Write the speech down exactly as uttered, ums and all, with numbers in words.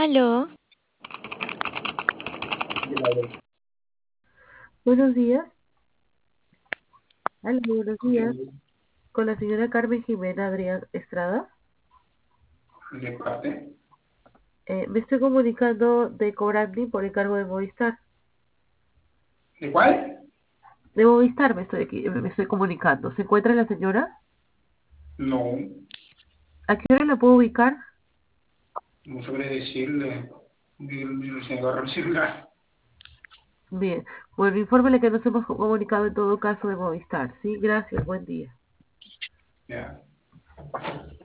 Aló, Buenos días. Hola, buenos días. Con la señora Carmen Jimena Adrián Estrada. ¿De parte? Eh, me estoy comunicando de Cobrandi por encargo de Movistar. ¿De cuál? De Movistar me estoy, aquí- me estoy comunicando. ¿Se encuentra la señora? No, ¿A qué hora la puedo ubicar? no sabré decirle. Yo se agarró el celular. Bien. Bueno, infórmele que nos hemos comunicado en todo caso de Movistar. Sí, gracias. Buen día. Ya.